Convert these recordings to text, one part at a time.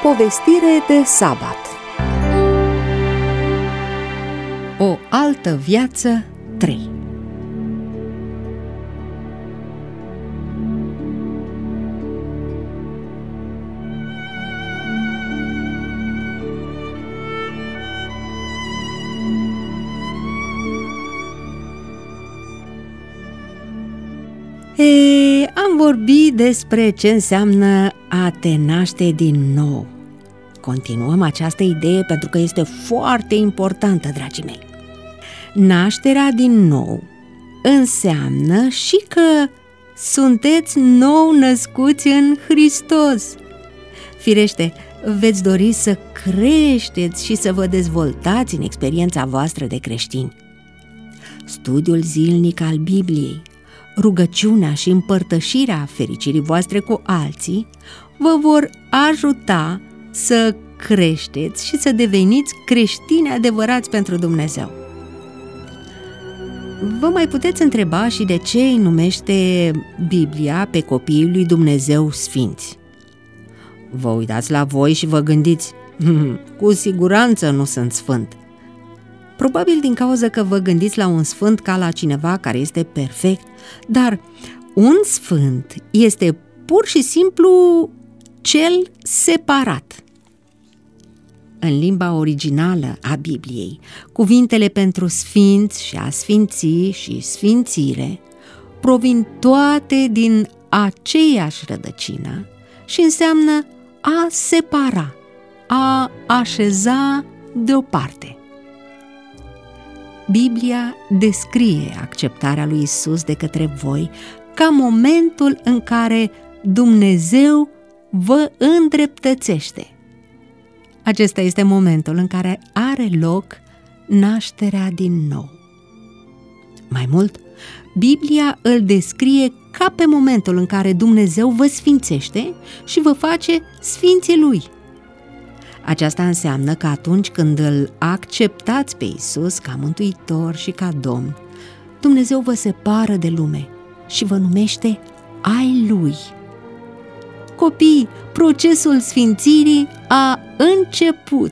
Povestire de sabat. O altă viață 3. Am vorbit despre ce înseamnă a te naște din nou. Continuăm această idee pentru că este foarte importantă, dragii mei. Nașterea din nou înseamnă și că sunteți nou născuți în Hristos. Firește, veți dori să creșteți și să vă dezvoltați în experiența voastră de creștini. Studiul zilnic al Bibliei, rugăciunea și împărtășirea fericirii voastre cu alții vă vor ajuta să creșteți și să deveniți creștini adevărați pentru Dumnezeu. Vă mai puteți întreba și de ce îi numește Biblia pe copiii lui Dumnezeu sfinți. Vă uitați la voi și vă gândiți, cu siguranță nu sunt sfânt. Probabil din cauza că vă gândiți la un sfânt ca la cineva care este perfect, dar un sfânt este pur și simplu cel separat. În limba originală a Bibliei, cuvintele pentru sfinți și a sfinți și sfințire provin toate din aceeași rădăcină și înseamnă a separa, a așeza deoparte. Biblia descrie acceptarea lui Isus de către voi ca momentul în care Dumnezeu vă îndreptățește. Acesta este momentul în care are loc nașterea din nou. Mai mult, Biblia îl descrie ca pe momentul în care Dumnezeu vă sfințește și vă face sfinții Lui. Aceasta înseamnă că atunci când îl acceptați pe Isus ca mântuitor și ca Domn, Dumnezeu vă separă de lume și vă numește ai Lui. Copii, procesul sfințirii a început.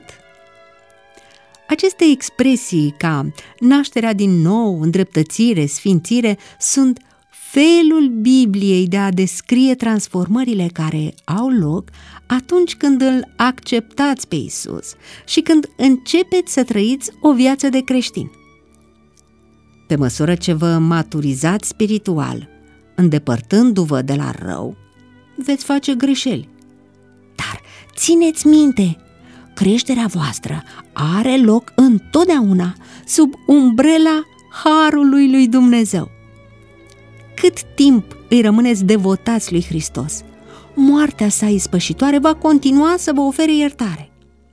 Aceste expresii ca nașterea din nou, îndreptățire, sfințire sunt felul Bibliei de a descrie transformările care au loc atunci când îl acceptați pe Isus și când începeți să trăiți o viață de creștin. Pe măsură ce vă maturizați spiritual, îndepărtându-vă de la rău, veți face greșeli. Dar țineți minte, creșterea voastră are loc întotdeauna sub umbrela harului lui Dumnezeu. Cât timp îi rămâneți devotați lui Hristos, moartea sa ispășitoare va continua să vă ofere iertare.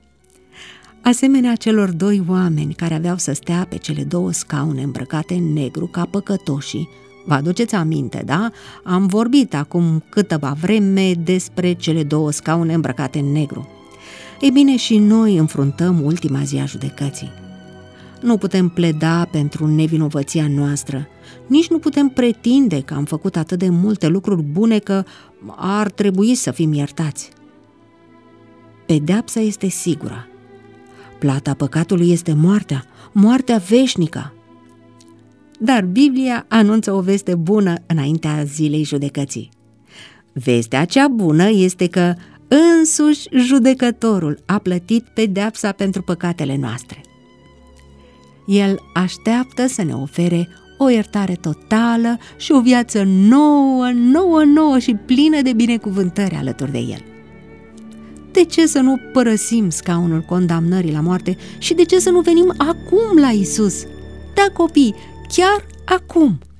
Asemenea celor doi oameni care aveau să stea pe cele două scaune îmbrăcate în negru ca păcătoșii, vă aduceți aminte, da? Am vorbit acum câteva vreme despre cele două scaune îmbrăcate în negru. Ei bine, și noi înfruntăm ultima zi a judecății. Nu putem pleda pentru nevinovăția noastră, nici nu putem pretinde că am făcut atât de multe lucruri bune că ar trebui să fim iertați. Pedeapsa este sigură. Plata păcatului este moartea, moartea veșnică. Dar Biblia anunță o veste bună înaintea zilei judecății. Vestea cea bună este că însuși judecătorul a plătit pedeapsa pentru păcatele noastre. El așteaptă să ne ofere o iertare totală și o viață nouă și plină de binecuvântări alături de El. De ce să nu părăsim scaunul condamnării la moarte și de ce să nu venim acum la Isus? Da, copii, chiar acum!